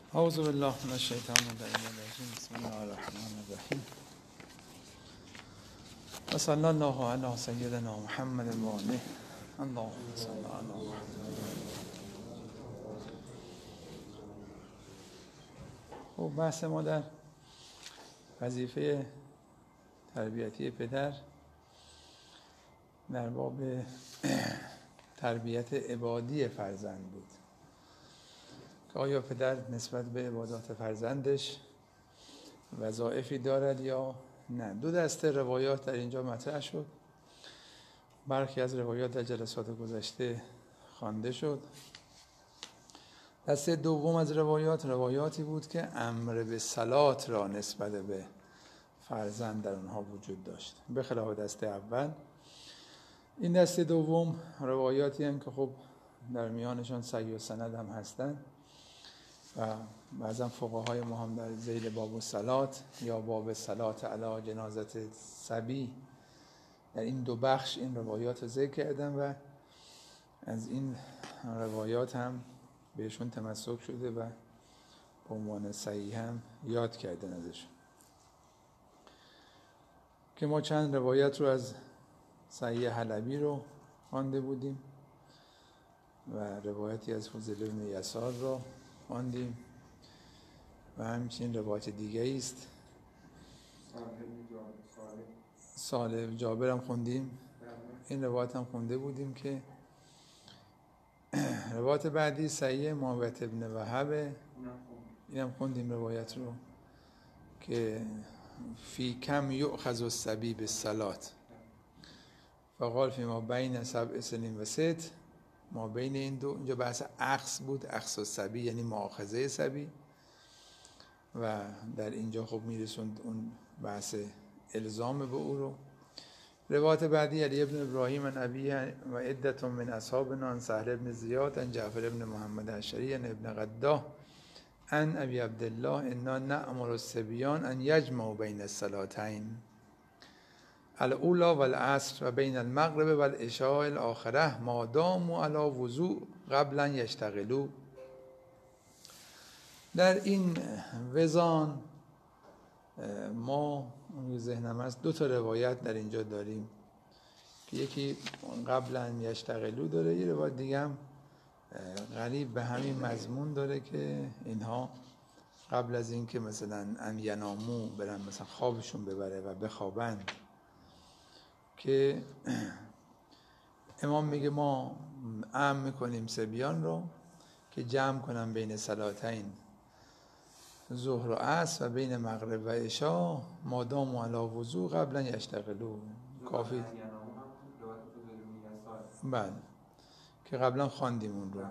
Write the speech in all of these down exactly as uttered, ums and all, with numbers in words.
اعوذ بالله من الشیطان الرجیم. بسم الله الرحمن الرحیم. و صلی الله علی سیدنا محمد و آله. اللهم صل علی محمد. خب بحث ما در وظیفه تربیتی پدر در باب تربیت عبادی فرزند بود که آیا پدر نسبت به عبادات فرزندش وظایفی دارد یا نه. دو دسته روایات در اینجا مطرح شد. برخی از روایات در جلسات گذشته خوانده شد. دسته دوم از روایات روایاتی بود که امر به صلات را نسبت به فرزند در اونها وجود داشت، به خلاف دسته اول. این دسته دوم روایاتی هم که خب در میانشان صحیح و سند هم هستند و بعضا فقهای ما هم در ذیل باب الصلات یا باب صلات علی جنازت صبی در این دو بخش این روایات رو ذکر کردن و از این روایات هم بهشون تمسک شده و به عنوان صحیح هم یاد کردن ازشون. که ما چند روایت رو از صحیح حلبی رو خوانده بودیم و روایتی از فضیل بن یسار رو خواندیم و همچنین روایت دیگه است. صالح جابر هم خوندیم. این روایت هم خونده بودیم که روایت بعدی صحیح معاویه ابن وهب، این هم خوندیم روایت رو که فی کم یؤخذ الصبی بالصلات فقال فی ما بین سبع سنین و ست، ما بین این دو اینجا بحث اخذ بود، اخذ الصبی یعنی مؤاخذه صبی و در اینجا خب میرسوند اون بحث الزام به او رو. روایت بعدی علی ابن ابراهیم عن ابی و عدت من اصحابنا عن سهل ابن زیاد عن جعفر ابن محمد الشری عن ابن قداه عن ابی عبدالله انا نأمر الصبیان ان یجمعوا بین الصلاتین الاولی والعصر و بین المغرب والعشاء الاخره ما داموا علی وضوء قبل ان یشتغلوا. در این وزان ما اون ذهنم هست دو تا روایت در اینجا داریم که یکی قبل ان یشتغلوا داره، یه روایت دیگه هم قریب به همین مضمون داره که اینها قبل از این که مثلا ان ینامو برن مثلا خوابشون ببره و بخوابند، که امام میگه ما امر میکنیم صبیان رو که جمع کنن بین صلاتین ظهر و عصر و بین مغرب و عشا مادام و علی وضو قبلا یشتغلوا. کافی بله که قبلا خواندیم اون رو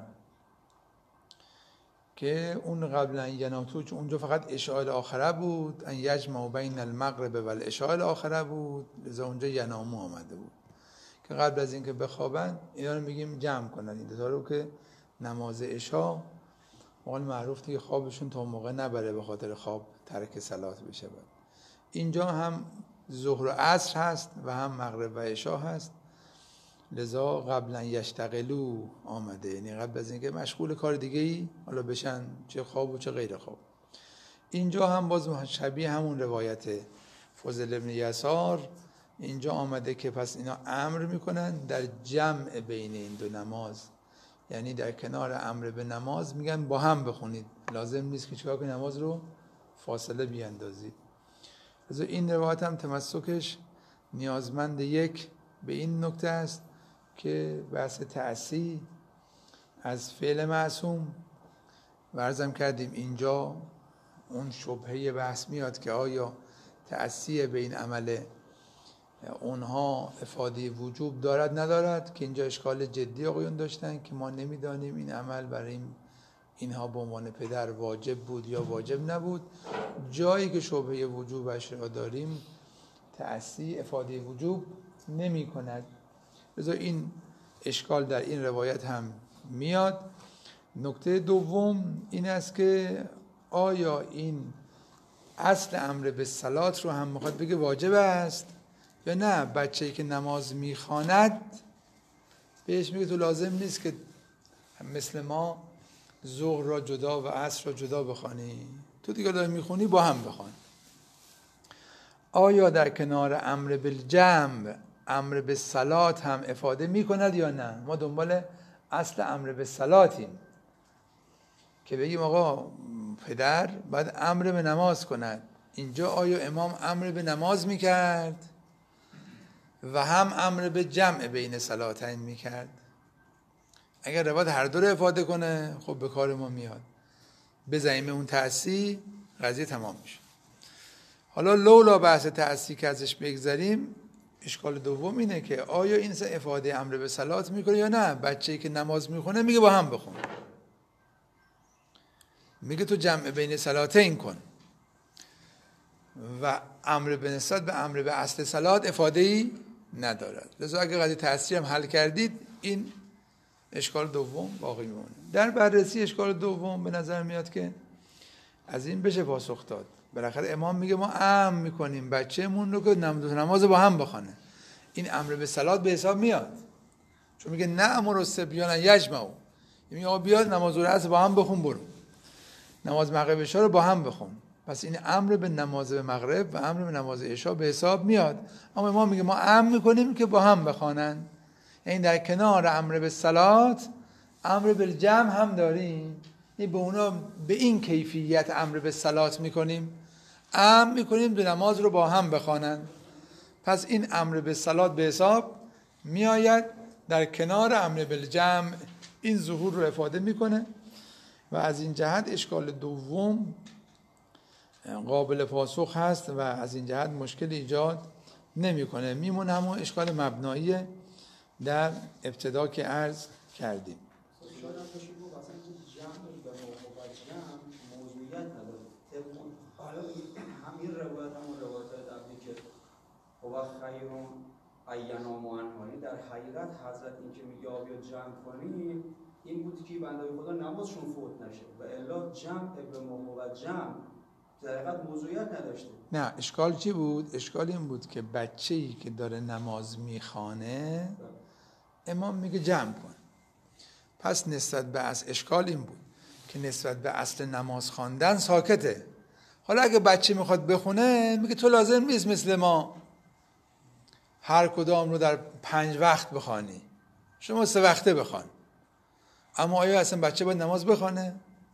که اون قبلا ینامو اونجا فقط عشاء الاخره بود، ان یجمع بین المغرب و العشاء الاخره بود، لذا اونجا ینامو آمده بود که قبل از اینکه بخوابن اینا رو میگیم جمع کنن این دو تا رو که نماز عشا مقال معروف دیگه خوابشون تا موقع نبره به خاطر خواب ترک صلات بشه. بعد اینجا هم ظهر و عصر هست و هم مغرب و عشا هست، لذا قبلا یشتغلوا آمده، یعنی قبل از اینکه مشغول کار دیگه ای حالا بشن، چه خواب و چه غیر خواب. اینجا هم باز شبیه همون روایت فضل ابن یسار اینجا آمده که پس اینا امر میکنن در جمع بین این دو نماز، یعنی در کنار امر به نماز میگن با هم بخونید، لازم نیست که چیکار کنید نماز رو فاصله بیاندازید. از این روایت هم تمسکش نیازمند یک به این نکته است که بحث تعصی از فعل معصوم ورزم کردیم. اینجا اون شبهه بحث میاد که آیا تعصی به این عمل اونها افاده وجوب دارد ندارد، که اینجا اشکال جدی آقایون داشتن که ما نمیدانیم این عمل برای اینها به عنوان پدر واجب بود یا واجب نبود. جایی که شبهه وجوبش را داریم تعصی افاده وجوب نمی کند، لذا این اشکال در این روایت هم میاد. نکته دوم این است که آیا این اصل امر به صلات رو هم میخواد بگه واجب است یا نه؟ بچه‌ای که نماز میخواند بهش میگه تو لازم نیست که مثل ما ظهر را جدا و عصر را جدا بخوانی، تو دیگه داری میخونی با هم بخوان. آیا در کنار امر بالجمع امر به صلات هم افاده میکند یا نه؟ ما دنبال اصل امر به صلاتیم که بگیم آقا پدر باید امر به نماز کند. اینجا آیا امام امر به نماز میکرد و هم امر به جمع بین صلاتین میکرد؟ اگر روایت هر دو رو افاده کنه خب به کار ما میاد، بزنیم اون تأسی، قضیه تمام میشه. حالا لولا بحث تأسی که ازش بگذاریم، اشکال دوم اینه که آیا این افاده امر به صلات میکنه یا نه؟ بچه‌ای که نماز میخونه میگه با هم بخون، میگه تو جمع بین صلاتین کن و امر به نسبت به امر به اصل صلات افاده ای ندارد. لذا اگه قضیه تأسی هم حل کردید، این اشکال دوم باقی میمونه. در بررسی اشکال دوم به نظر میاد که از این بشه پاسخ داد. بالاخره امام میگه ما امر میکنیم بچه‌مون رو که نماز با هم بخونه، این امر به صلات به حساب میاد، چون میگه نأمر الصبیان یجمعوا، میگه آقا بیاد نماز العصر با هم بخون، برو نماز مغرب عشا رو با هم بخون. پس این امر به نماز مغرب و امر به نماز عشا به حساب میاد. اما امام میگه ما امر میکنیم که با هم بخوانن، یعنی در کنار امر به صلات امر بالجمع هم داریم، یعنی به اونا به این کیفیت امر به صلات میکنیم، امر میکنیم دو نماز رو با هم بخوانن. پس این امر به صلات به حساب میآید، در کنار امر بالجمع این ظهور رو افاده میکنه و از این جهت اشکال دوم قابل پاسخ هست و از این جهت مشکل ایجاد نمیکنه. میمونه همون اشکال مبنایی در ابتدا که عرض کردیم. همین روایت همون روایت قبلی که هو خیرون اینا معنانی، در حقیقت حضرت این که میگه آبیا جمع کنیم این بود که بنده خدا نمازشون فوت نشه و الا جمع به موقع جمع در حقیقت موضوعیت نداشته. نه، اشکال چی بود؟ اشکال این بود که بچه‌ای که داره نماز میخوانه امام میگه جمع کن. پس نسبت به اصل اشکال این بود که نسبت به اصل نماز خواندن ساکته. حالا اگه بچه میخواد بخونه میگه تو لازم نیست مثل ما هر کدام رو در پنج وقت بخوانی، شما سه وقته بخوان. اما آیا اصلا بچه باید نماز بخوانه؟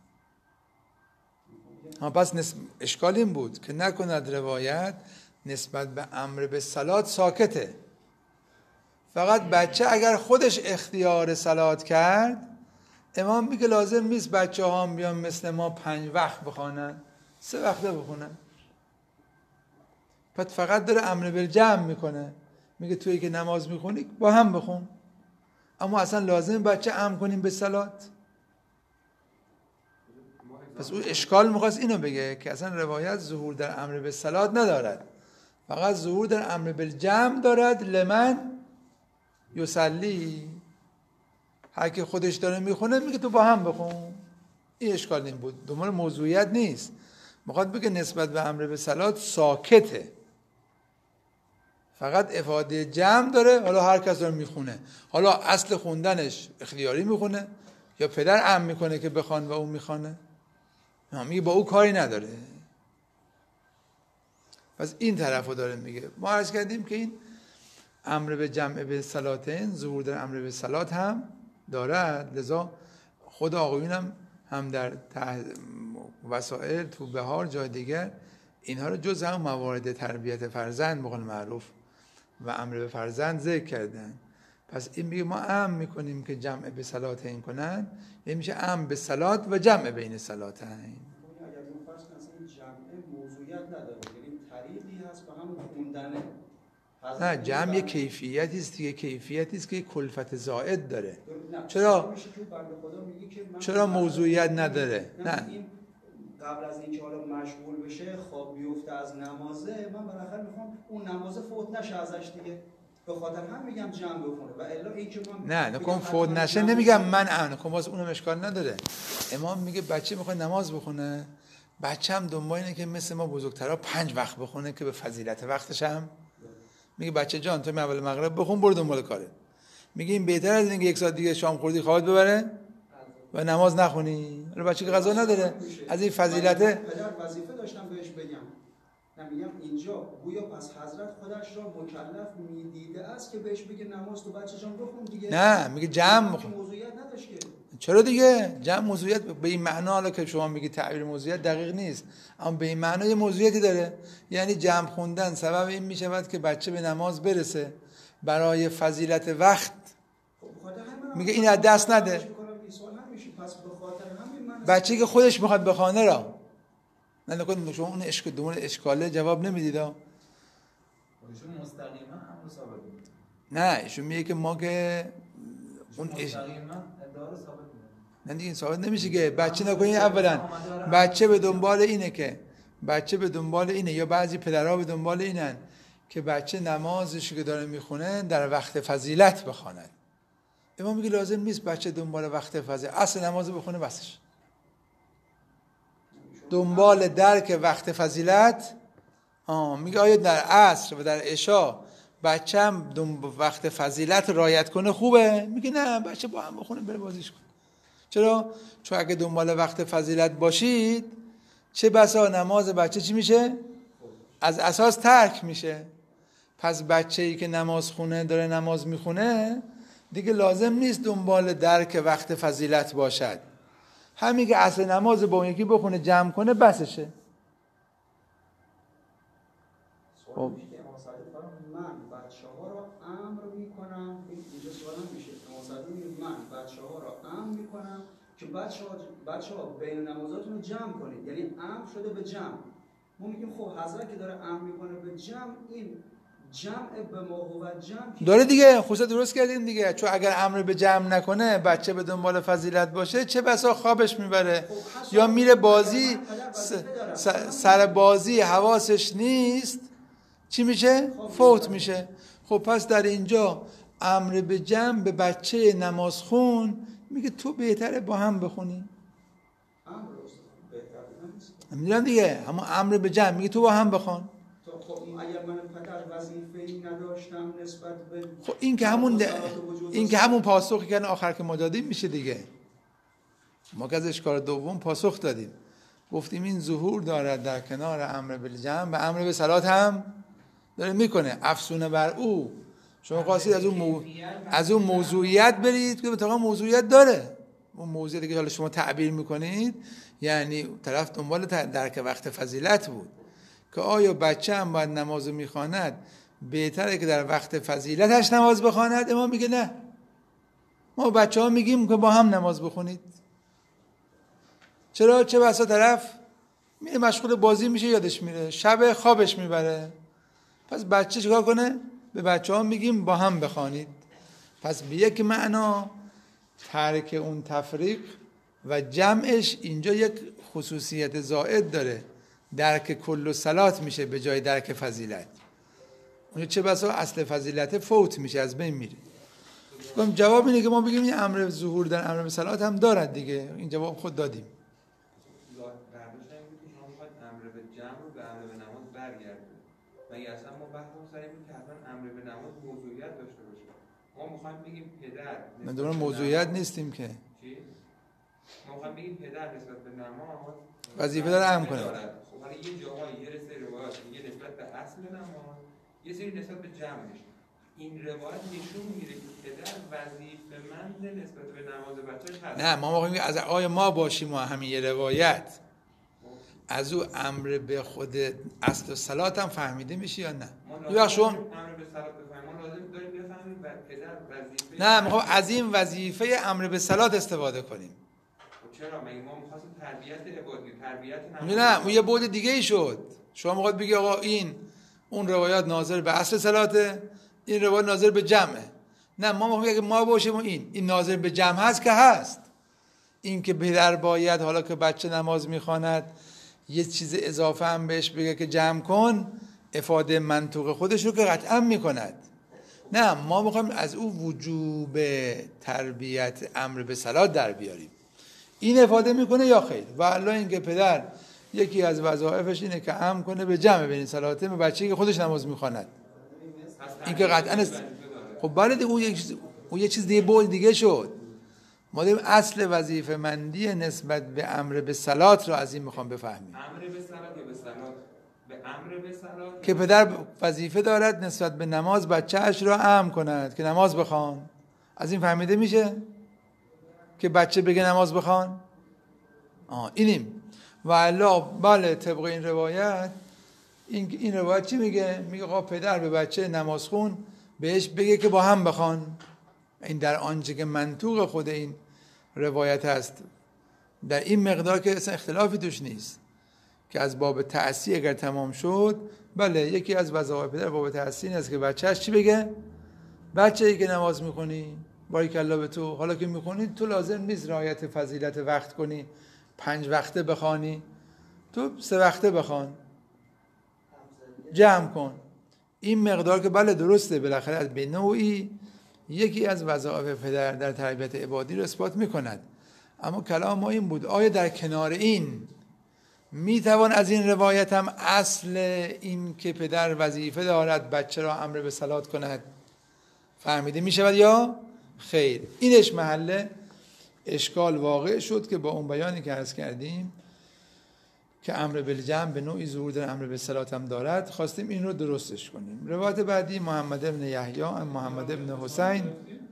ها، پس نسب... اشکال این بود که نکند روایت نسبت به امر به صلات ساکته، فقط بچه اگر خودش اختیار صلات کرد امام میگه لازم نیست بچه ها هم بیان مثل ما پنج وقت بخوانن، سه وقته بخونن. پس فقط داره امر بالجمع میکنه، میگه تویی که نماز میخونی با هم بخون، اما اصلا لازم بچه امر کنیم به صلات. پس او اشکال میخواست اینو بگه که اصلا روایت ظهور در امر به صلات ندارد، فقط ظهور در امر بالجمع دارد. لمن یصلی، هر که خودش داره میخونه میگه تو با هم بخون. این اشکال این بود، دنبال موضوعیت نیست، میخواد بگه نسبت به امر به صلات ساکته، فقط افاده جمع داره. حالا هر کس داره میخونه، حالا اصل خوندنش اختیاری میخونه یا پدر امر میکنه که بخوان و اون میخونه، میگه با او کاری نداره. پس این طرفو داره میگه. ما عرض کردیم که این امر به جمع به صلاتین ظهور در امر به صلات هم دارد، لذا خود آقایون هم هم در وسائل تو بهار جای دیگر اینها رو جز هم موارد تربیت فرزند به قول معروف و امر به فرزند ذکر کردن. پس این میگه ما امر میکنیم که جمع به صلاتین کنن، یعنی میشه امر به صلات و جمع بین صلاتین. اگر اون فرض کنیم این جمع موضوعیت نداره، یعنی طریقی هست به همون خوندن. نه، جمع یه کیفیتی است دیگه، کیفیتی است که کلفت زائد داره. چرا چرا موضوعیت نداره؟ نه، این قبل از اینکه حالا مشغول بشه خواب بیفته از نمازه، من بالاخره میخوام اون نمازه فوت نشه ازش دیگه، به خاطر هم میگم جمع بخونه. و الا اینکه من نه نکن فوت نشه نمیگم من امن کن، باز اونم اشکال نداره. امام میگه بچه میخواد نماز بخونه، بچه هم دنبال اینه که مثل ما بزرگترها پنج وقت بخونه که به فضیلت وقتش هم میگه بچه جان تو اول مغرب بخون برو دنبال کاره. میگه این بهتر از اینکه یک ساعت دیگه شام خوردی خوابت ببره، و نماز نخونی؟ حالا بچه که قضا نداره از این فضیلت پدر وظیفه داشتم بهش بگم، نمیگم اینجا گویا پس حضرت خودش را مکلف میدیده است که بهش بگه نماز تو بچه جان بخون دیگه. نه میگه جمع بخون. موضوعیت نداشت که. چرا دیگه؟ جمع موضوعیت به این معنا، حالا که شما میگی تعبیر موضوعیت دقیق نیست، اما به این معنا یه موضوعیتی داره. یعنی جمع خوندن سبب این میشود که بچه به نماز برسه برای فضیلت وقت. میگه این از دست نده. بچه که خودش میخواد بخونه را نه نکنید شما اون اشک دون اشکاله جواب نمیدید ها. ایشون مستقیما امر ثابت می‌کنه. نه ایشون میگه که ما که اون اش... مستقیما ادعا رو ثابت می‌کنه. نه دیگه این ثابت نمیشه که بچه نکنید. اولا بچه به دنبال اینه که بچه به دنبال اینه یا بعضی پدرها به دنبال اینن که بچه نمازش که داره میخونه در وقت فضیلت بخواند. امام میگه لازم نیست بچه دنبال وقت فضیلت، اصل نماز بخونه بسش. دنبال درک وقت فضیلت آه میگه آیا در عصر و در عشا بچه‌م وقت فضیلت رعایت کنه خوبه؟ میگه نه بچه با هم بخونه بره بازیش کنه. چرا؟ چون اگه دنبال وقت فضیلت باشید چه بسا نماز بچه چی میشه؟ از اساس ترک میشه. پس بچه‌ای که نماز خونه داره نماز میخونه دیگه لازم نیست دنبال درک وقت فضیلت باشد. همین که اصل نماز با اون یکی بخونه جمع کنه بسشه. خب من بچه‌ها رو امر میکنم، اینجا سوالم میشه من بچه‌ها رو امر میکنم که بچه‌ها بچه‌ها بین نمازاتون رو جمع کنید، یعنی امر شده به جمع. ما میگیم خب حضرت که داره امر میکنه به جمع، این جمع به ما و جمع داره دیگه. خصوصا درست کردین دیگه، چون اگر امر به جمع نکنه بچه به دنبال فضیلت باشه چه بسا خوابش میبره یا میره بازی س... سر بازی حواسش نیست چی میشه؟ فوت میشه. خب پس در اینجا امر به جمع به بچه نماز خون میگه تو بهتره با هم بخونی. میدونم دیگه، اما امر به جمع میگه تو با هم بخون. خب اگر من پدر وظیفه‌ای نداشتم نسبت به خب این که همون ده... این که همون پاسخی که آخر که ما دادیم میشه دیگه. ما که از اشکال دوم پاسخ دادیم، گفتیم این ظهور دارد در کنار امر بالجمع و امر به صلات هم داره میکنه. افسونه بر او شما خواستید از اون مو... از اون موضوعیت برید که مطابق موضوعیت داره. اون موضوعیتی که حالا شما تعبیر میکنید یعنی طرف دنبال درک وقت فضیلت بود که آیا بچه هم باید نماز میخواند بهتره که در وقت فضیلتش نماز بخواند. ما میگه نه، ما بچه ها میگیم که با هم نماز بخونید. چرا؟ چه بسا طرف میره مشغول بازی میشه یادش میره، شب خوابش میبره. پس بچه چیکار کنه؟ به بچه ها میگیم با هم بخوانید. پس به یک معنا ترک اون تفریق و جمعش اینجا یک خصوصیت زائد داره، درک کل و صلات میشه به جای درک فضیلت. اونجا چه بسا اصل فضیلت فوت میشه، از بین میره. جواب اینه که ما بگیم این امر ظهور در امر به صلات هم دارد دیگه. این جواب خود دادیم. برداشت این بود که شما میخواید امر به جمع رو به امر به نماز برگردید. مگه اصلا ما بحثمون سر این بود که حتما امر به نماز موضوعیت داشته باشه. ما میخوایم بگیم پدر من دوباره موضوعیت نیستیم که. چی؟ ما میخوایم بگیم پدر نسبت به نماز وظیفه داره امر کنه. خب حالا یه جاهایی یه سری روایات یه نسبت به اصل نماز، یه سری نسبت به جمعش. این روایت نشون میگیره که پدر وظیفه‌مند نسبت به نماز بچه‌ش هست. نه ما میگیم از آیا ما باشیم و همین یه روایت از او امر به خود اصل و صلات هم فهمیده میشه یا نه؟ یا شما امر به صلات بفهمیم، ما لازم داریم بفهمیم پدر وظیفه. نه میخوام از این وظیفه امر به صلات استفاده کنیم. خب چرا؟ مگه ما می‌خواستیم تربیت عبادی، تربیت نماز. نه اون یه بعد دیگه ای شد. شما میخواد بگی آقا این اون روایات ناظر به اصل صلاته، این روایت ناظر به جمعه. نه ما میخوایم اگه ما باشیم این این ناظر به جمع هست که هست. این که پدر باید حالا که بچه نماز میخواند یه چیز اضافه هم بهش بگه که جمع کن، افاده منطق خودش رو که قطعا میکند. نه ما میخوایم از او وجوب تربیت امر به صلات در بیاریم. این افاده میکنه یا خیر؟ و الله اینکه پدر یکی از وظایفش اینه که امر کنه به جمع بین صلاته به بچه‌ای که خودش نماز میخواند. این که قطعا است. خب بله اون یک چیز اون یه چیز دیگه بود دیگه شد. ما داریم اصل وظیفه مندی نسبت به امر به صلات رو از این میخوام بفهمیم. امر به صلات یا به صلات؟ به امر به صلات که پدر وظیفه دارد نسبت به نماز بچه‌اش را امر کند که نماز بخوان. از این فهمیده میشه که بچه بگه نماز بخوان؟ آه اینیم. و الا بله طبق این روایت این این روایت چی میگه؟ میگه آقا پدر به بچه نمازخون بهش بگه که با هم بخوان. این در آنچه که منطوق خود این روایت هست، در این مقدار که اصلا اختلافی توش نیست که از باب تعصی اگر تمام شد، بله یکی از وظایف پدر باب تعصی این است که بچه‌اش چی بگه؟ بچه‌ای که نماز میخونی باریکالله به تو، حالا که میخونی تو لازم نیست رعایت فضیلت وقت کنی، پنج وقته بخوانی، تو سه وقته بخوان، جمع کن. این مقدار که بله درسته، بالاخره به نوعی یکی از وظایف پدر در تربیت عبادی رو اثبات میکند. اما کلام ما این بود آیا در کنار این میتوان از این روایت هم اصل این که پدر وظیفه دارد بچه را امر به صلات کند فهمیده میشود یا خیر؟ اینش محل اشکال واقع شد که با اون بیانی که عرض کردیم که امر بالجمع به نوعی ظهور در امر به صلات هم دارد، خواستیم این رو درستش کنیم. روایت بعدی محمد ابن یحیی و محمد ابن حسین.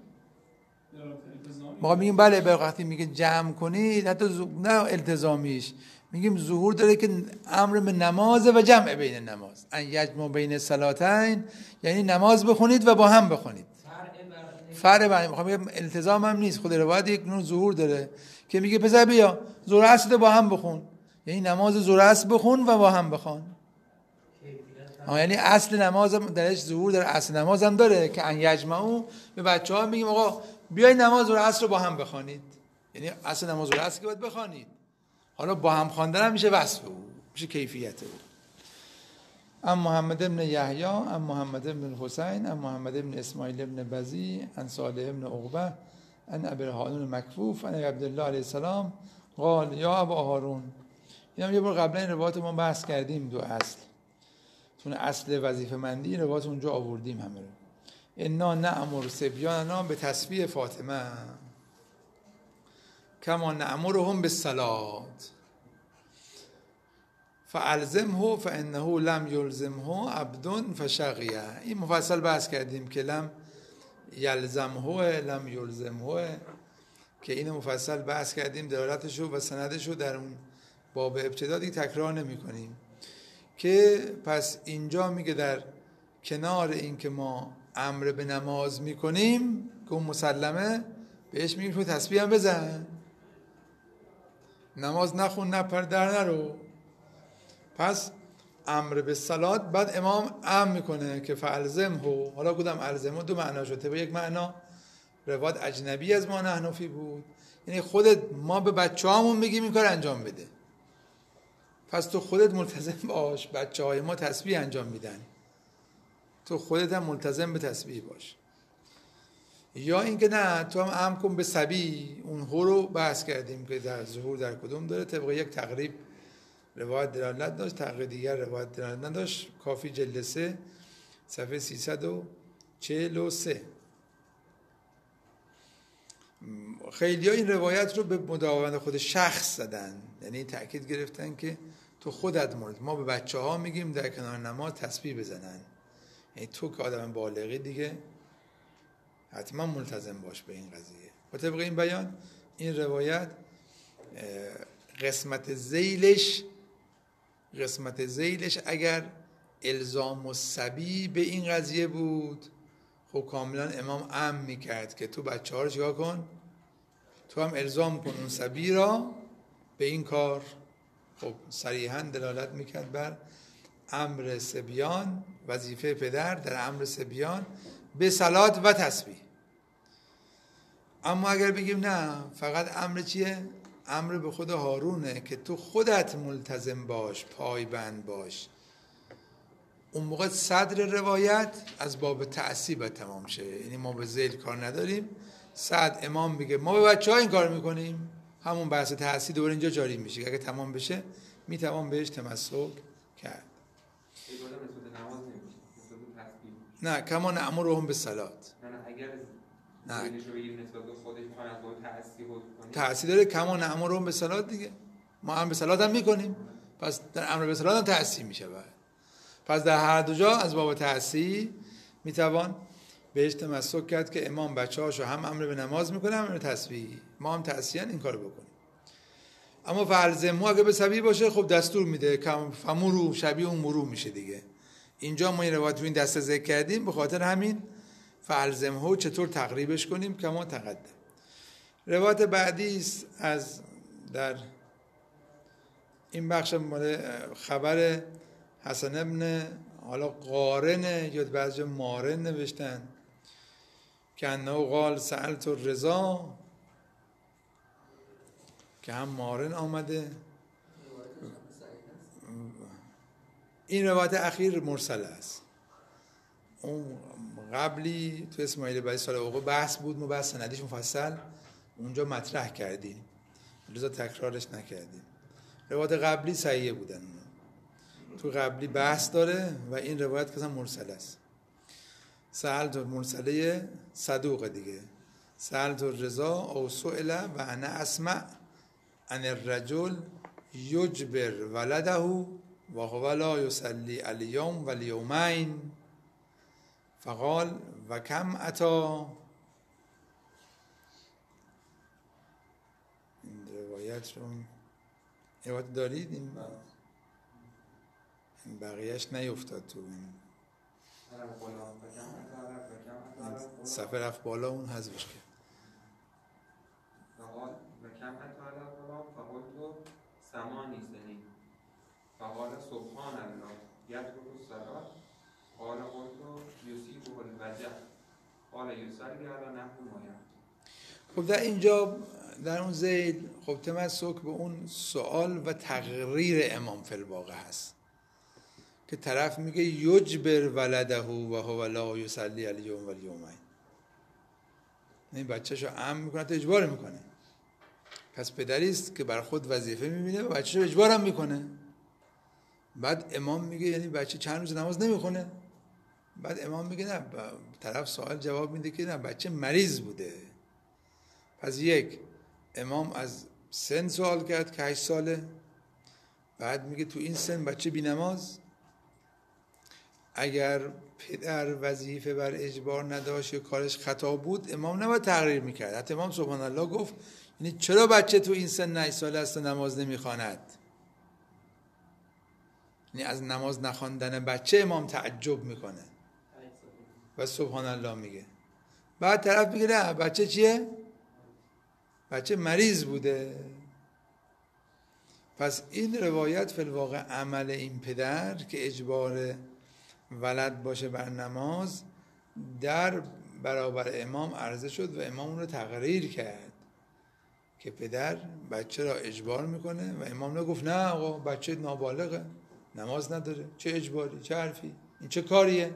ما میگیم بله به وقتی میگه جمع کنید حتی ز... نه التزامیش، میگیم ظهور داره که امر به نماز و جمع بین نماز، ان یجمع بین صلاتین، یعنی نماز بخونید و با هم بخونید. فرع بر میخوام بگم التزام هم نیست، خود روایت یک نوع ظهور داره که میگه پسر بیا ظهر عصر با هم بخون، یعنی نماز ظهر عصر بخون و با هم بخون. آه یعنی اصل نماز درش ظهور داره، اصل نماز هم داره که ان یجمعو، به بچه‌ها میگیم آقا بیاید نماز ظهر عصر رو با هم بخوانید، یعنی اصل نماز ظهر عصر که باید بخوانید، حالا با هم خواندن هم میشه وصف او، میشه کیفیت او. ام محمد ابن یحیی ام محمد ابن حسین ام محمد ابن اسماعیل ابن بزی ان صالح ابن عقبه ان ابی هارون مکفوف ان عبدالله علیه السلام قال یا ابا هارون. این هم یه بار قبلا این روایت ما بحث کردیم، دو اصل چون اصل وظیفه مندی این روایت اونجا آوردیم همه رو. انا نأمر صبیاننا به تسبیح فاطمه کما نأمرهم بالصلاة فالزمه فانه لم یلزمه عبد فشقیه. این مفصل بحث کردیم که لم یلزمه لم یلزمه، که این مفصل بحث کردیم دلالتشو و سندشو در اون باب ابتدا دیگه تکرار نمی کنیم. که پس اینجا میگه در کنار این که ما امر به نماز میکنیم که اون مسلمه، بهش میگیم تو تسبیح هم بزن، نماز نخون نپر در نرو. پس امر به صلات بعد امام امر میکنه که فالزمه. حالا کدام الزمه دو معنا شده، به یک معنا روایت اجنبی از ما حنفی بود، یعنی خودت ما به بچه‌هامون میگیم این کار انجام بده، پس تو خودت ملتزم باش، بچه‌های ما تسبیح انجام میدن، تو خودت هم ملتزم به تسبیح باش. یا اینکه نه تو هم امر کن به صبی. اون هو رو بحث کردیم که در ظهور در کدوم داره، طبق یک تقریب روایت دلالت داشت، تقریب دیگر روایت دلالت نداشت. کافی جلد سه صفحه سیصد و چهل و سه. خیلی ها این روایت رو به مداومت خود شخص زدن، یعنی تأکید گرفتن که تو خودت مورد، ما به بچه ها میگیم در کنار نماز تسبیح بزنن، یعنی تو که آدم بالغی دیگه حتما ملتزم باش به این قضیه. با طبق این بیان این روایت قسمت ذیلش قسمت ذیلش اگر الزام الصبی به این قضیه بود، خب کاملا امام امر میکرد که تو بچه ها رو چیکار کن، تو هم الزام کن اون صبی را به این کار. خب صریحا دلالت میکرد بر امر صبیان، وظیفه پدر در امر صبیان به صلات و تسبیح. اما اگر بگیم نه فقط امر چیه؟ امر به خود هارونه که تو خودت ملتزم باش، پایبند باش. اون موقع صدر روایت از باب تعصیب تمام شه، یعنی ما به ذیل کار نداریم. صد امام میگه ما به بچه ها این کار میکنیم، همون بحث تعصیب دوباره اینجا جاری میشه، اگه تمام بشه میتوان بهش تمسک کرد. نه کما نأمرهم بالصلاة. نه نه اگر نه دلیلش رو بگیر نسبت به خودش میخوان از باب تأثیر حکم کنی. تأثیر داره، کما نأمرهم بالصلاة دیگه، ما هم به صلات هم میکنیم، پس در امر به صلات هم تأثیر میشه. پس در هر دو جا از باب تأثیر میتوان بهش تمسک کرد که امام بچه هاشو هم امر به نماز میکنه هم امر به تسبیح، ما هم تأثیرن این کار بکنیم. اما فالزموا اگه به سبیل باشه خب دستور میده، فمرو شبیه اون مرو میشه دیگه. اینجا ما این روایت رو این دسته ذکر کردیم به خاطر همین فالزموا چطور تقریبش کنیم که ما تقدم. روایت بعدی است از در این بخش مال خبر حسن ابن حالا قارن یا بعضی مارن نوشتن که انه قال سألت الرضا، که هم مارن آمده. این روایت اخیر مرسل است. اون قبلی تو اسماعیل بعدی سال اوقا بحث بود، ما بحث سندیش مفصل اونجا مطرح کردیم، لذا تکرارش نکردیم. روایت قبلی صحیح بودن، تو قبلی بحث داره و این روایت که مرسل است. سألت مرسله صدوق دیگه، سألت الرضا او سئل و انا اسمع ان الرجل یجبر ولده و هو لا یصلی الیوم و الیومین فقال و کم اتا. این روایت رو روایت دارید؟ این این بقیهش نیفتاد تو این صفحه رفت بالا، اون حذفش کرد. فقال و کم اتا علی غلام فقلت سمانی سنین فقال سبحان الله یترک الصلاة قال قلت یصیبه الوجع قال یصلی علی نحو ما یقول. خب در اینجا در اون ذیل خب تمسک به اون سوال و تقریر امام فی الواقع هست که طرف میگه یجبر ولده و هو لا یصلی الیوم و الیومین، این بچه‌شو امر میکنه تا اجبار میکنه. پس پدری است که بر خود وظیفه میبینه و بچه‌شو اجبار هم میکنه. بعد امام میگه یعنی بچه چند روز نماز نمیخونه. بعد امام میگه نه، طرف سوال جواب میده که نه بچه مریض بوده. پس یک، امام از سن سوال کرد که هشت ساله، بعد میگه تو این سن بچه بی نماز. اگر پدر وظیفه بر اجبار نداشت یا کارش خطا بود امام نباید تقریر میکرد. حتی امام سبحان الله گفت یعنی چرا بچه تو این سن هشت ساله است و نماز نمیخواند؟ یعنی از نماز نخواندن بچه امام تعجب میکنه و سبحان الله میگه. بعد طرف میگه نه بچه چیه؟ بچه مریض بوده. پس این روایت فی الواقع عمل این پدر که اجبار ولد باشه بر نماز در برابر امام عرضه شد و امام اون رو تقریر کرد که پدر بچه را اجبار میکنه و امام نگفت نه آقا بچه نابالغه نماز نداره، چه اجباری، چه حرفی، این چه کاریه،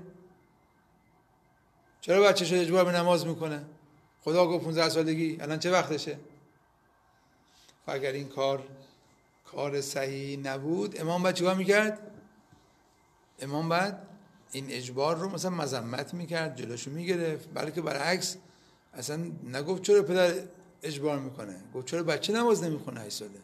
چرا بچه شو اجبار به نماز میکنه؟ خدا گفت پانزده سالگی، الان چه وقتشه؟ و اگر این کار کار صحیح نبود امام باید چیکار میکرد؟ امام باید این اجبار رو مثلا مذمت میکرد، جلوشو میگرفت، بلکه برعکس اصلا نگفت چرا پدر اجبار میکنه، گفت چرا بچه نماز نمیخونه هشت ساله.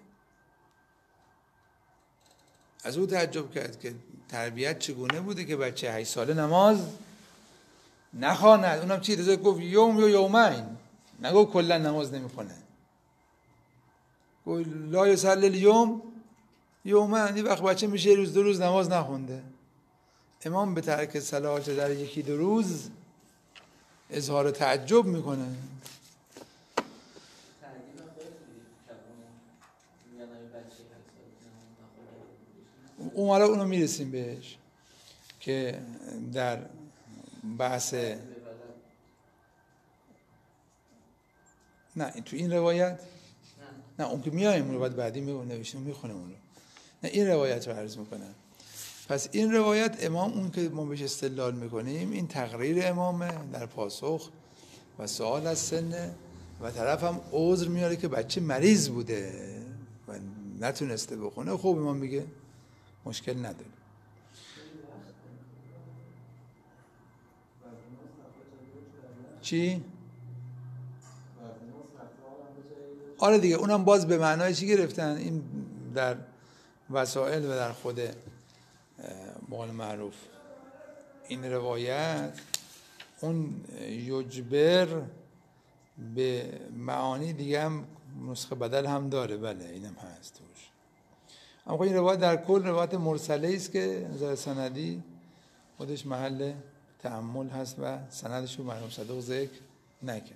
از او تعجب کرد که تربیت چگونه بوده که بچه هشت ساله نماز نخواند. اونم چی رضا گفت یوم یا یومین، نگفت کلا نماز نمیخونه. گفت لا یصلی الیوم یومین، این وقت بچه میشه روز دو روز نماز نخونده. امام به ترک صلات در یکی دو روز اظهار تعجب میکنه. اون حالا اونو میرسیم بهش که در بحث نه تو این روایت نه اون که میایم اون رو بعد بعدی میگم نوشتم میخونم اون رو، نه این روایت رو عرض میکنم. پس این روایت امام اون که ما بهش استدلال میکنیم این تقریر امامه در پاسخ و سوال از سنه و طرف هم عذر میاره که بچه مریض بوده و نتونسته بخونه. خب امام میگه مشکل نداره. چی؟ آره دیگه، اونم باز به معنای چی گرفتن؟ این در وسائل و در خود قول معروف این روایت اون یجبر به معانی دیگه هم نسخه بدل هم داره، بله اینم هست توش. اما این روایت در کل روایت مرسله است که نظر سندی خودش محل تأمل هست و سندش رو مرحوم صدوق ذکر نکرد.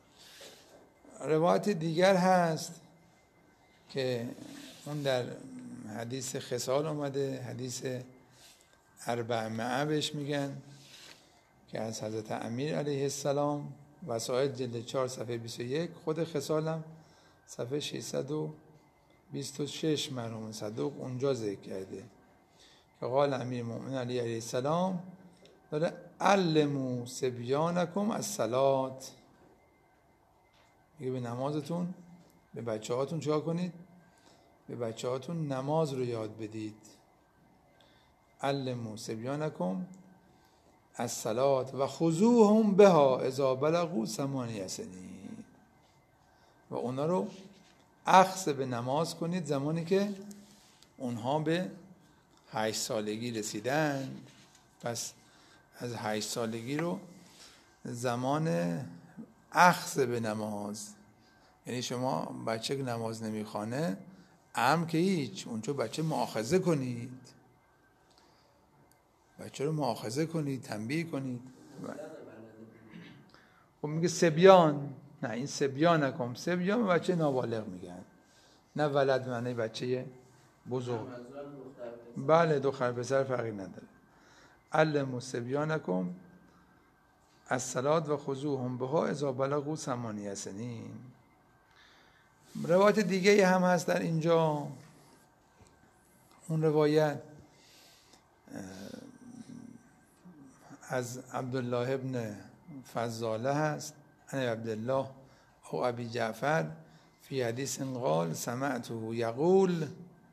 روایت دیگر هست که اون در حدیث خصال اومده، حدیث اربع مئه بهش میگن، که از حضرت امیر علیه السلام، وسائل جلد چهار صفحه بیست و یک، خود خصال هم صفحه ششصد و بیست و شش مرحوم صدوق اونجا ذکر کرده که قال امیر المؤمنین علیه السلام داره علموا صبیانکم الصلاة، میگه به نمازتون، به بچه هاتون چیکار کنید؟ به بچه هاتون نماز رو یاد بدید. علموا صبیانکم الصلاة و خذوهم بها اذا بلغوا ثمانیة سنین، و اونا رو اخذ به نماز کنید زمانی که اونها به هشت سالگی رسیدن. پس از هشت سالگی رو زمان اخذ به نماز، یعنی شما بچه که نماز نمیخوانه امر که هیچ، اونجا بچه مؤاخذه کنید، بچه رو مؤاخذه کنید، تنبیه کنید. خب میگه سبیان، نه این سبیان نکن، سبیان به بچه نابالغ میگن، نه ولد معنی بچه بزرگ. بله دختر پسر فرقی نداره. علموا صبیانکم الصلاة و خذوهم بها اذا بلغوا ثمانیة سنین. روایت دیگه هم هست در اینجا، اون روایت از عبدالله ابن فضاله هست، عن عبدالله او ابی جعفر فی حدیث قال سمعته یقول.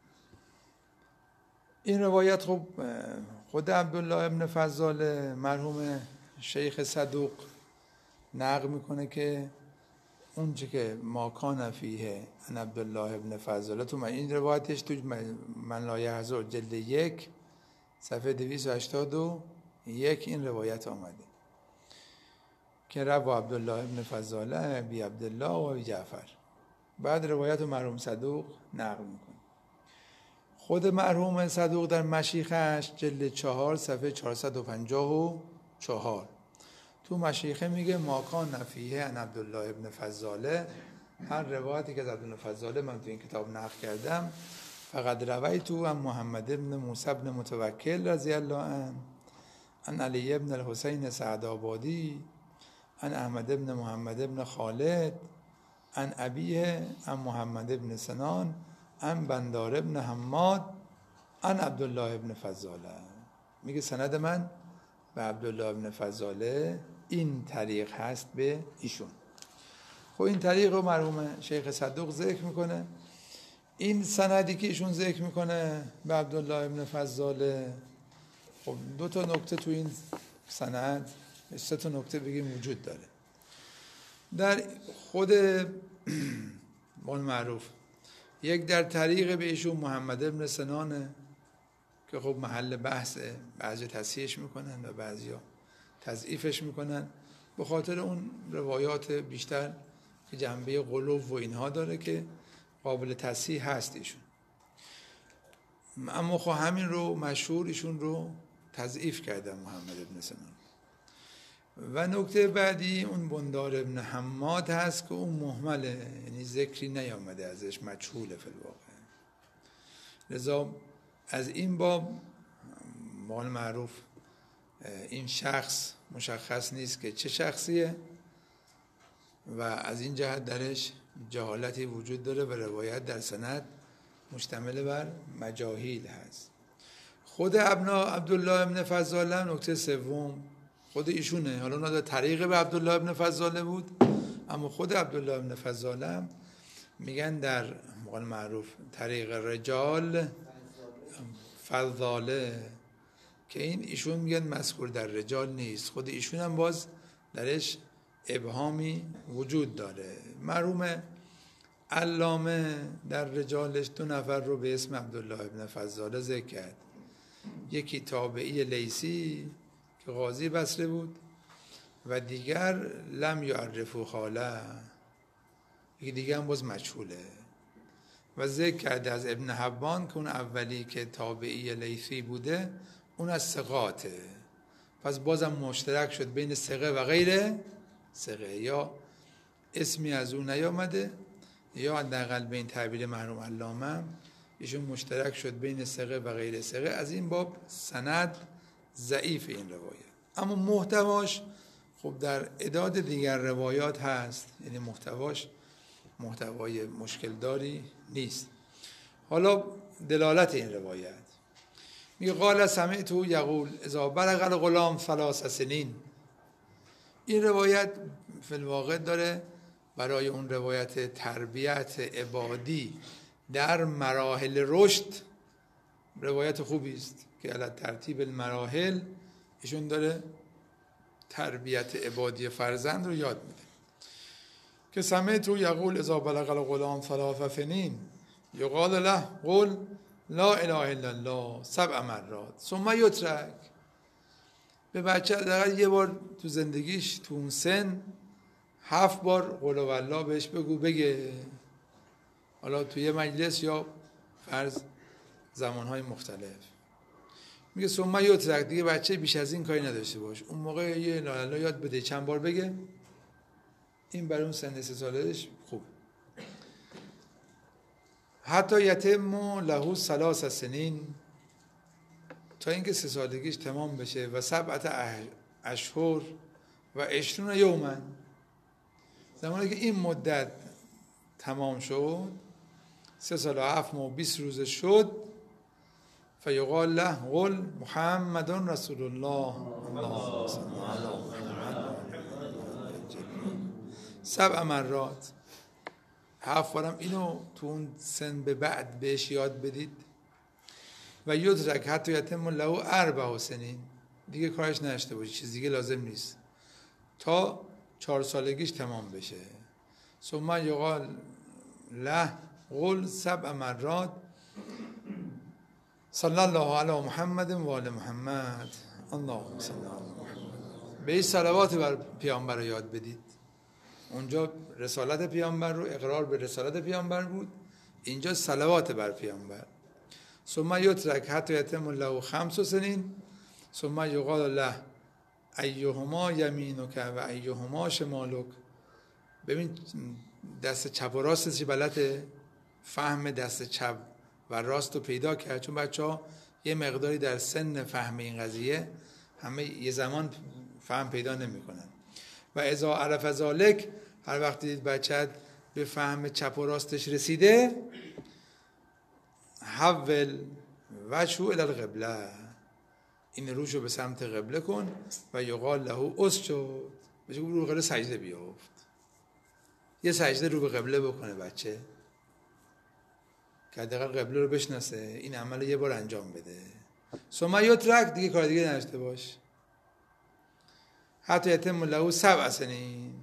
این روایت خب خود عبدالله ابن فضاله مرحوم شیخ صدوق نقل میکنه که اون چه که ما کان فیه ان عبدالله ابن فضاله، تو این روایتش تو من لا یحزر جلد یک صفحه دویست و هشتاد و یک این روایت آمده که روا عبدالله ابن فضاله بی عبدالله و بی جعفر. بعد روایت مرحوم صدوق نقل میکنه. خود مرحوم صدوق در مشیخش جلد چهار صفحه چهارصد و پنجاه و چهار تو مشیخه میگه ما کان فیه ان عبدالله ابن فضاله، هر روایتی که از عبدالله فضاله من تو این کتاب نقل کردم، فقط رویتو عن محمد ابن موسی ابن متوکل رضی الله عنه، عن علی ابن الحسین سعدآبادی، عن احمد ابن محمد ابن خالد، عن ابیه عن محمد ابن سنان، عن بندار ابن حماد، عن عبدالله ابن فضاله. میگه سند من به عبدالله ابن فضاله این طریق هست به ایشون. خب این طریق رو مرحوم شیخ صدوق ذکر میکنه. این سندی که ایشون ذکر میکنه به عبدالله ابن فضاله، خب دو تا نکته تو این سند، سه تا نکته بگیم وجود داره. در خود بان معروف یک در طریق به ایشون محمد ابن سنانه که خب محل بحثه، بعضی تصحیحش میکنن و بعضی ها تضعیفش میکنن به خاطر اون روایات بیشتر که جنبه غلو و اینها داره که قابل تصحیح هست ایشون. اما خب همین رو مشهور ایشون رو تضعیف کردن محمد ابن سنان. و نکته بعدی اون بندار ابن حماد هست که اون مهمله، یعنی ذکری نیامده ازش، مجهوله فی الواقع. لذا از این باب مال معروف این شخص مشخص نیست که چه شخصیه و از این جهت درش جهالتی وجود داره و روایت در سند مشتمل بر مجاهیل هست. خود ابنا عبدالله ابن فضاله نکته سوم خود ایشونه. حالا اونا در طریق به عبدالله ابن فضاله بود، اما خود عبدالله ابن فضاله میگن در مقال معروف طریق رجال فضاله، که این ایشون میگن مذکور در رجال نیست. خود ایشون هم باز درش ابهامی وجود داره. مرحوم علامه در رجالش دو نفر رو به اسم عبدالله ابن فضاله ذکر کرد. یکی تابعی لیثی که قاضی بصره بود و دیگر لم یعرفو خاله، یکی دیگر هم باز مجهوله و ذکر کرده از ابن حبان که اون اولی که تابعی لیثی بوده اون از ثقاته، پس بازم مشترک شد بین ثقه و غیر ثقه، یا اسمی از اون نیامده یا حداقل به این تعبیر مرحوم علامه ایشون مشترک شد بین ثقه و غیر ثقه. از این باب سند ضعیف این روایت، اما محتواش خب در عداد دیگر روایات هست، یعنی محتواش محتوای مشکل داری نیست. حالا دلالت این روایت میگه قال سمعت یقول اذا بلغ الغلام ثلاث سنین. این روایت فی الواقع داره برای اون روایت تربیت عبادی در مراحل رشد روایت خوبی است که علی ترتیب المراحل ایشون داره تربیت عبادی فرزند رو یاد میده که سمعت یقول اذا بلغ الغلام ثلاث سنین یقال له قل لا اله الا الله سبع مرات ثم یترک. به بچه حداقل یه بار تو زندگیش تو اون سن هفت بار قل والله بهش بگو بگه، حالا تو یه مجلس یا فرض زمانهای مختلف. میگه ثم یترک، دیگه بچه بیش از این کاری نداشته باش، اون موقع یه لا اله یاد بده چند بار بگه، این برای اون سن سه سالش خوب. حتی یتم له ثلاث سنین، تا اینکه سه سالگیش تمام بشه، و سبعت اشهر و عشرون یوما، زمانی که این مدت تمام شد سه سال و هفت ماه و بیست روز شد، فیقال له قل محمد رسول الله اللهم صل علی محمد سبع مرات. هفت بارم اینو تو اون سن به بعد بهش یاد بدید. و یدرک حتی یتم له اربع سنین، دیگه کارش نشته باشی، چیز دیگه لازم نیست تا چهار سالگیش تمام بشه. ثم یقال له قل سبع مرات صلی الله علی محمد و آل محمد اللهم صل علی محمد. به صلوات بر پیامبر رو یاد بدید. اونجا رسالت پیامبر رو اقرار به رسالت پیامبر بود، اینجا صلوات بر پیامبر. ثم یترک حتی یتم له خمس سنین ثم یقال له ایهما یمینک و ایهما شمالک. ببین دست چپ و راستش بلده، فهم دست چپ و راست رو پیدا کرد، چون بچه ها یه مقداری در سن فهم این قضیه همه یه زمان فهم پیدا نمی کنن. و اذا عرف ذلک، هر وقت دید بچه به فهم چپ و راستش رسیده، حول وجهو الی القبله، این روشو به سمت قبله کن و یقال له اسجد، بهش رو قبله سجده بیافت. یه سجده رو به قبله بکنه بچه که حداقل قبله رو بشناسه، این عمل یه بار انجام بده. ثم یترک، دیگه کار دیگه نداشته باش. حتی یتم له سبع سنین،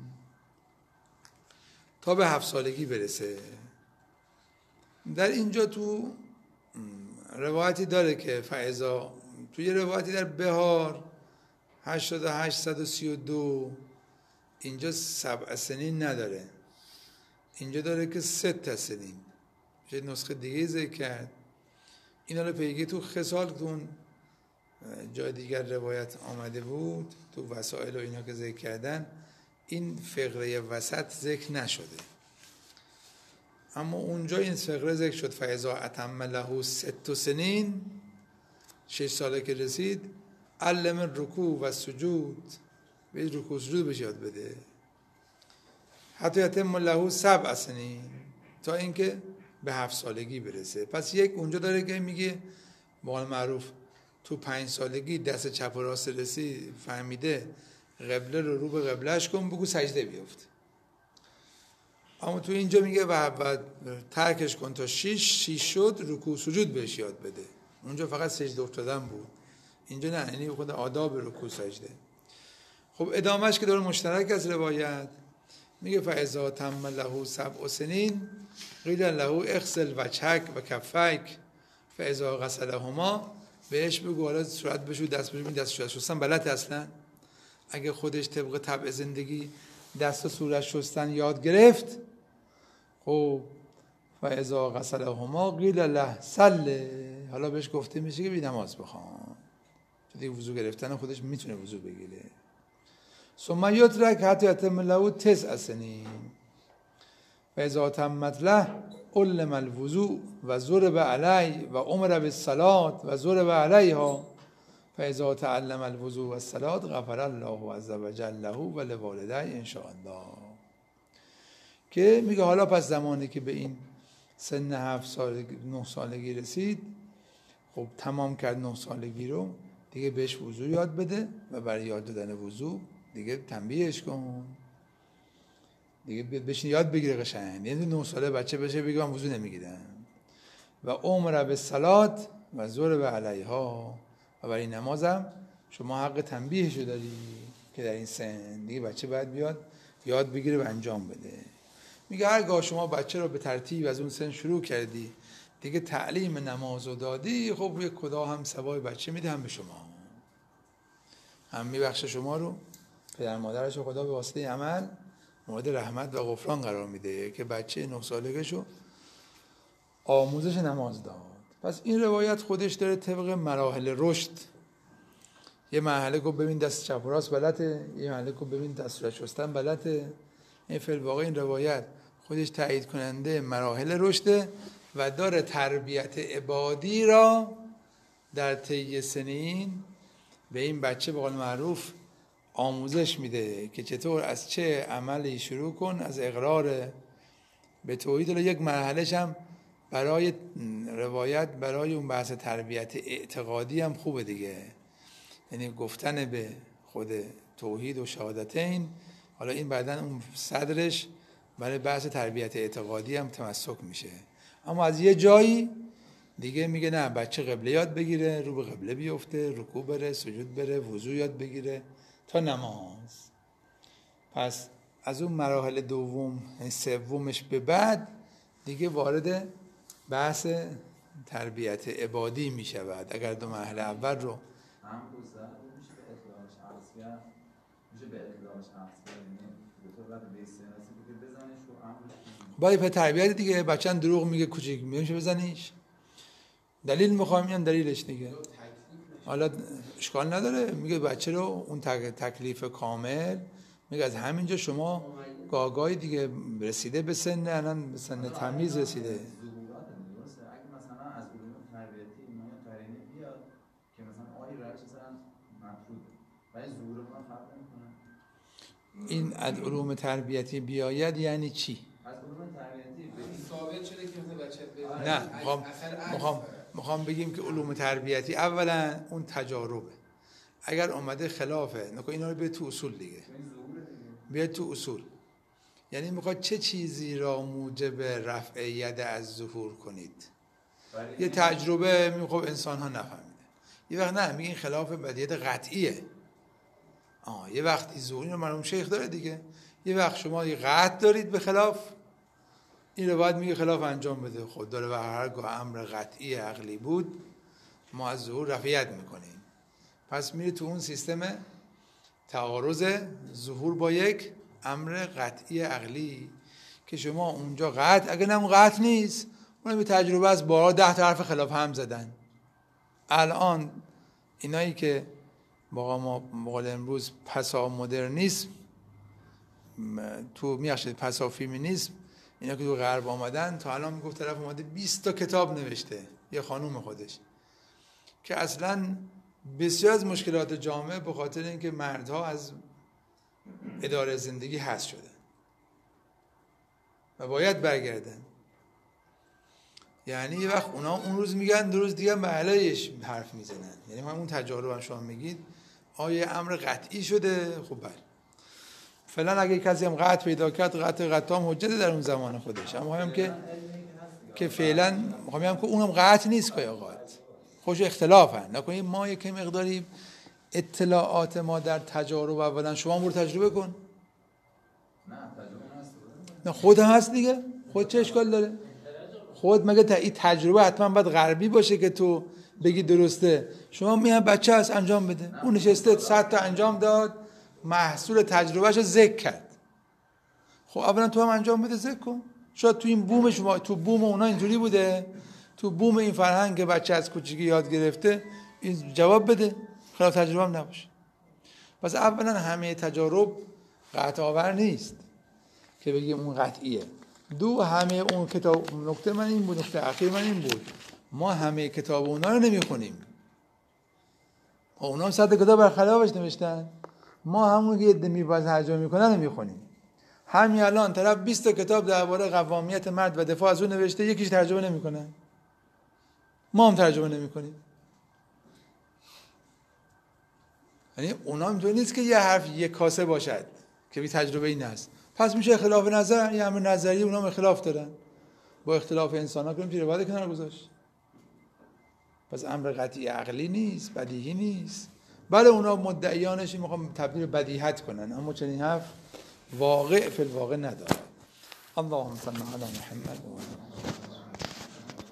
تا به هفت سالگی برسه. در اینجا تو روایتی داره که فعضا، توی روایتی در بهار هشتاد و هشت صد و سی و دو اینجا سبع سنین نداره، اینجا داره که ست سنین. یه نسخه دیگه ذکر کرد. اینا رو پیگی تو خصال تو اون جای دیگر روایت آمده بود، تو وسائل و اینا که ذکر کردن، این فقره وسط ذکر نشده، اما اونجا این فقره ذکر شد فاذا اتم له ست سنین، شش ساله که رسید، علم رکوع و سجود، به رکوع سجود بهش یاد بده. حتی یتم له سبع سنین، تا اینکه به هفت سالگی برسه. پس یک اونجا داره که میگه بقول معروف تو پنج سالگی دست چپ و راست رسی فهمیده، قبله رو رو به قبلهش کن، بگو سجده بیفت. اما تو اینجا میگه و بعد ترکش کن تا شیش شیش شد، رکوع سجود بهش یاد بده. اونجا فقط سجده افتادن بود، اینجا نه، یعنی خود آداب رکوع سجده. خب ادامهش که داره مشترک از روایت میگه فاذا تم له سبع سنین قیل له اغسل وجهک و کفیک فاذا غسلهما، بهش بگو حالا صورت بشو دست بشو. این دست صورت شستن بلد اصلا؟ اگه خودش طبق طبع زندگی دست و صورت شستن یاد گرفت، خب فاذا غسلهما قیل له صل، حالا بهش گفته میشه که بی نماز بخوان، چون دیگه وضو گرفتن خودش میتونه وضو بگیره. ثم یترک حتی یتم له تسع سنین فاذا تمت له علم الوضوء و ضرب علیه و امر بالصلاة و ضرب علیها فاذا تعلم الوضوء و الصلاة غفر الله عز وجل له و لوالديه ان شاء الله. که میگه حالا پس زمانی که به این سن هفت سال نه سالگی رسید، خب تمام کرد نه سالگی رو، دیگه بهش وضو یاد بده و برای یاد دادن وضو دیگه تنبیهش کن، دیگه بشین یاد بگیره قشنگ. یعنی نه ساله بچه بشه بگه من وضو نمیگیرم. و امر بالصلاة و ضرب علیها، و برای نمازم شما حق تنبیهشو داری که در این سن دیگه بچه باید بیاد یاد بگیره و انجام بده. میگه هرگاه شما بچه رو به ترتیب از اون سن شروع کردی، دیگه تعلیم نماز رو دادی، خب یک خدا هم ثواب بچه میده هم به شما، هم میبخشه شما رو، پدر مادرش رو خدا به واسطه عمل مورد رحمت و غفران قرار میده که بچه نه سالگشو آموزش نماز داد. پس این روایت خودش داره طبق مراحل رشد، یه مرحله کو ببین دست چپ و راست بلده، یه مرحله کو ببین دست صورت شستن بلده. این فعل واقع این روایت خودش تایید کننده مراحل رشده و داره تربیت عبادی را در طی سنین به این بچه به قول معروف آموزش میده که چطور از چه عملی شروع کن، از اقرار به توحید. یک مرحلهش هم برای روایت برای اون بحث تربیت اعتقادی هم خوبه دیگه، یعنی گفتن به خود توحید و شهادتین. حالا این بعدن اون صدرش برای بحث تربیت اعتقادی هم تمسک میشه. اما از یه جایی دیگه میگه نه، بچه قبله یاد بگیره، رو به قبله بیفته، رکوع بره، سجود بره، وضو یاد بگیره تا نماز. پس از اون مراحل دوم سومش به بعد دیگه وارد بحث تربیت عبادی میشود. اگر دو مرحله اول رو باید به تربیت دیگه، بچه‌ن دروغ میگه کوچیک میشه بزنیش، دلیل میخوام میان دلیلش دیگه. حالا اشکال نداره، میگه بچه رو اون تکلیف کامل، میگه از همینجا شما گاگای دیگه رسیده به سن، الان به سن تمیز رسیده. اگه مثلا از علوم تربیتی اینا قرینه بیاد که مثلا آی رچ مثلا مطلوب ولی ظهور رو فرق نمیکنه. این از علوم تربیتی بیاید یعنی چی؟ از علوم تربیتی این ثابت شده که مثلا بچه نه، میخوام میخوام میخوام بگیم که علوم تربیتی اولا اون تجاربه، اگر اومده خلافه نکن اینا رو به تو اصول دیگه، بیاد تو اصول. یعنی میخواد چه چیزی را موجب رفع ید از ظهور کنید. یه تجربه میخواد انسان ها نفهمیده، یه وقت نه میگه این خلاف بدیهیات قطعیه. آه یه وقتی ظهور رو مرحوم شیخ داره دیگه، یه وقت شما یه قطع دارید به خلاف، این رو باید میگه خلاف انجام بده. خود داره و هرگاه امر قطعی عقلی بود ما از ظهور رفعیت میکنیم. پس میره تو اون سیستم تعارض ظهور با یک امر قطعی عقلی که شما اونجا قطع، اگه نمون قطع نیست، اون به تجربه از بارها ده تا حرف خلاف هم زدن. الان اینایی که با ما مقال امروز پسا مدرنیسم تو میخشید پسا فیمینیسم، اینا که تو غرب آمدن تا الان میگفت طرف اومده بیست تا کتاب نوشته، یه خانوم خودش، که اصلا بسیار از مشکلات جامعه به خاطر اینکه مردها از اداره زندگی حذف شدن و باید برگردن. یعنی یه وقت اونا اون روز میگن دو روز دیگه به علایش حرف میزنن. یعنی همون تجارب هم شما میگید آیا امر قطعی شده؟ خب بله فعلا اگه کسی هم قطع پیدا کرد، قطع قطع هم حجت در اون زمان خودش. اما هم که که فعلا میخوام بگم که اونم قطع نیست که قطع خوش اختلافن. نکنید ما یک مقداری اطلاعات ما در تجارب اولا شما برو تجربه کن. نه تجربه هست. نه خود هم هست دیگه. خود چه اشکال داره؟ خود مگه تا این تجربه حتما باید غربی باشه که تو بگی درسته؟ شما میان بچه هست انجام بده، اون نشسته صد تا انجام داد، محصول تجربهش رو ذکر کرد. خب اولا تو هم انجام بده، ذکر کن. شاید تو این بوم شما، تو بوم اونا اینجوری بوده، تو بوم این فرهنگ که بچه از کوچیکی یاد گرفته این جواب بده، خلاف تجربه هم نباشه. پس اولا همه تجارب قطع آور نیست که بگیم اون قطعیه. دو، همه اون کتاب، نکته من این بود، نکته اخیر من این بود، ما همه کتاب اونا رو نمیخونیم. اونا هم صد کتاب برخلافش نوشتن، ما همون که یه دمی باز ترجمه میکنن نمیخونیم. همین الان طرف بیست تا کتاب درباره قوامیت مرد و دفاع از اون نوشته، یکیش ترجمه نمیکنن، ما هم ترجمه نمیکنیم. یعنی اونا اینطور نیست که یه حرف یک کاسه باشد که بی تجربه این است. پس میشه خلاف نظر، یه امر نظری اونا هم اختلاف دارن، با اختلاف انسان ها کنیم پیره باید کنار گذاشت. پس امر قطعی عقلی نیست، بدیهی نیست. بله اونا مدعیانش میخوام تبدیل بدیهت کنن، اما چنین حرف واقع فی الواقع نداره. اللهم صل علی محمد و علی